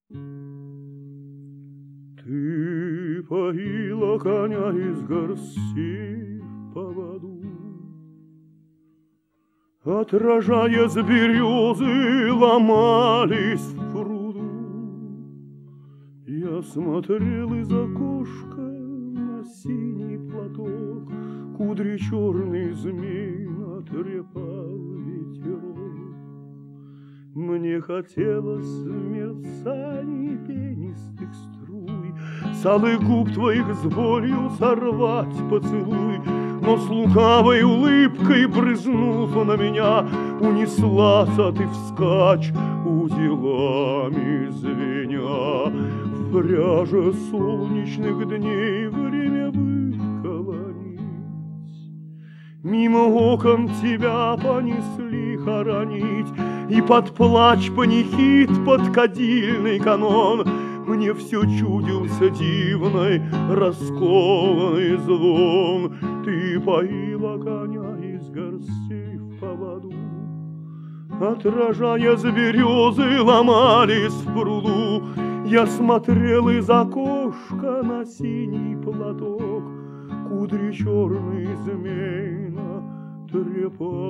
Ты поила коня из горсти в поводу, отражая с березы, ломались в пруду. Я смотрел из окошка на синий платок, кудри черный змей натрепал ветерок. Мне хотелось в мерцании пенистых струй с алых губ твоих с болью сорвать поцелуй, но с лукавой улыбкой, брызнув на меня, унеслась, а ты вскачь, узелами звеня. В пряже солнечных дней время выколонить, мимо окон тебя понесли хоронить, и под плач панихид, под кадильный канон мне все чудился дивный, раскованный звон. Ты поила коня из горстей в поводу, отражая с березы, ломались в пруду. Я смотрел из окошка на синий платок, кудри черный змей натрепал